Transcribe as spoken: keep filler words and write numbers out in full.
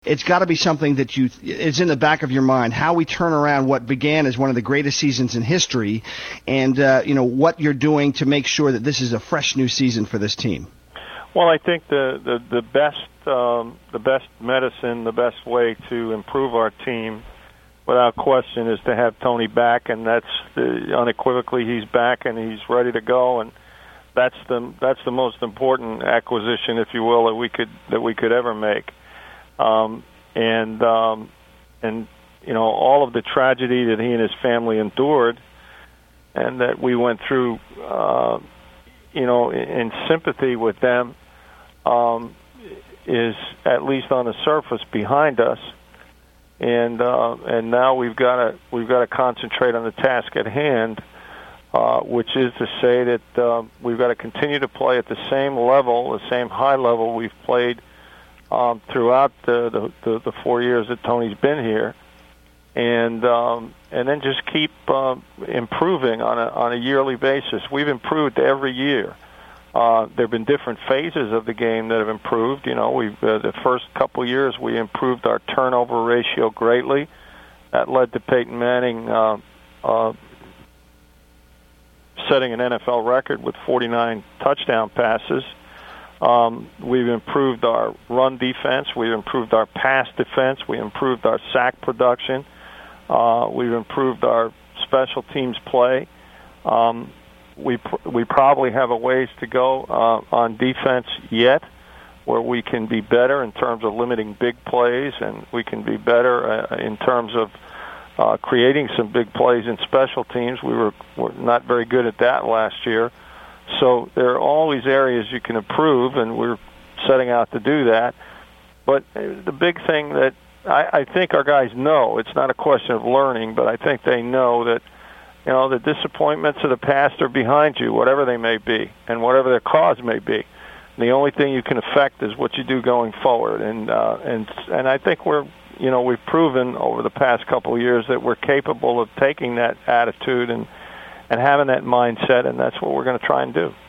it's got to be something that you it's in the back of your mind, how we turn around what began as one of the greatest seasons in history, and uh, you know what you're doing to make sure that this is a fresh new season for this team. Well, I think the the, the best um, the best medicine, the best way to improve our team, without question, is to have Tony back, and that's the, unequivocally he's back and he's ready to go, and that's the that's the most important acquisition, if you will, that we could that we could ever make. Um, and um, and you know all of the tragedy that he and his family endured, and that we went through, uh, you know, in, in sympathy with them, um, is at least on the surface behind us. And uh, and now we've got to we've got to concentrate on the task at hand, uh, which is to say that uh, we've got to continue to play at the same level, the same high level we've played um, throughout the, the, the, the four years that Tony's been here, and um, and then just keep uh, improving on a on a yearly basis. We've improved every year. Uh, there have been different phases of the game that have improved. You know, we've uh, the first couple years we improved our turnover ratio greatly. That led to Peyton Manning uh, uh, setting an N F L record with forty-nine touchdown passes. Um, we've improved our run defense. We've improved our pass defense. We improved our sack production. Uh, we've improved our special teams play. Um, We pr- we probably have a ways to go uh, on defense yet, where we can be better in terms of limiting big plays, and we can be better uh, in terms of uh, creating some big plays in special teams. We were, were not very good at that last year. So there are always areas you can improve, and we're setting out to do that. But the big thing that I, I think our guys know, it's not a question of learning, but I think they know that, you know, the disappointments of the past are behind you, whatever they may be, and whatever their cause may be. And the only thing you can affect is what you do going forward. And uh, and and I think we're, you know, we've proven over the past couple of years that we're capable of taking that attitude and and having that mindset, and that's what we're going to try and do.